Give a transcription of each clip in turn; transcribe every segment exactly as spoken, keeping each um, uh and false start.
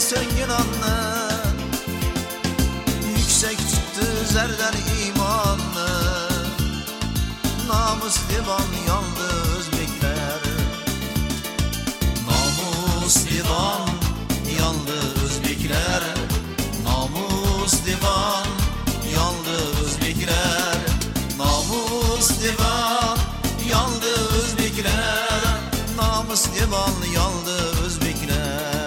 so'ngilonni, yuksak tutdi zardan iymonni. Namus divan yandı Özbekler, namus divan yandı Özbekler, namus divan yandı Özbekler, namus divan yandı Özbekler, namus divan yandı Özbekler.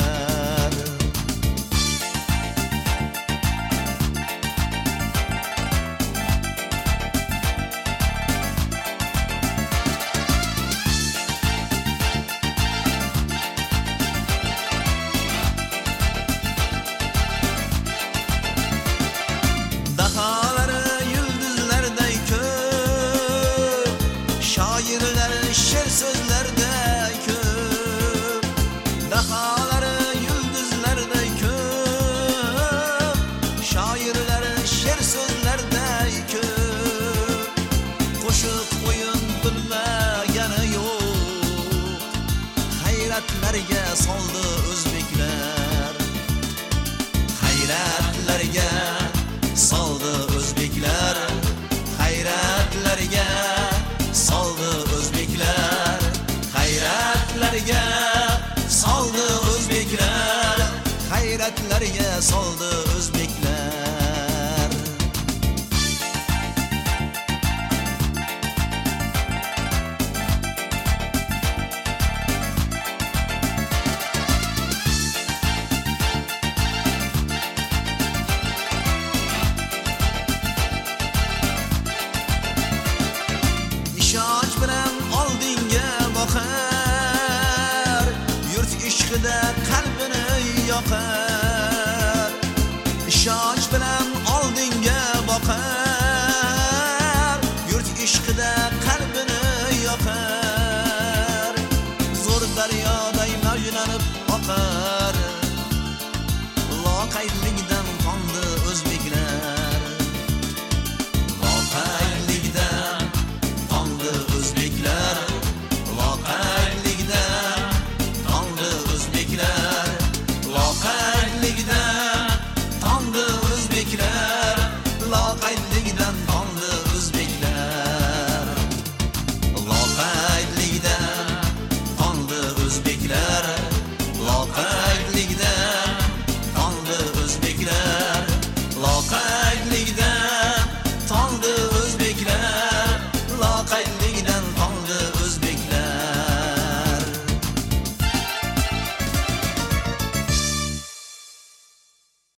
Şer sözlerde köp, dahaları yıldızlarda köp, şairler şer sözlerde köp. Koşup oyun bilmegeni yok, hayratlarga soldi Özbekler, hayratlarga soldi Özbekler, hayratlarga soldi Özbekler, hayratlarga soldi Özbekler, hayratlarga soldi Özbekler. İşanç bilen oldinga bakar, yurt ishqida qalbini yoqar. İşanç bilen oldinga bakar, yurt ishqida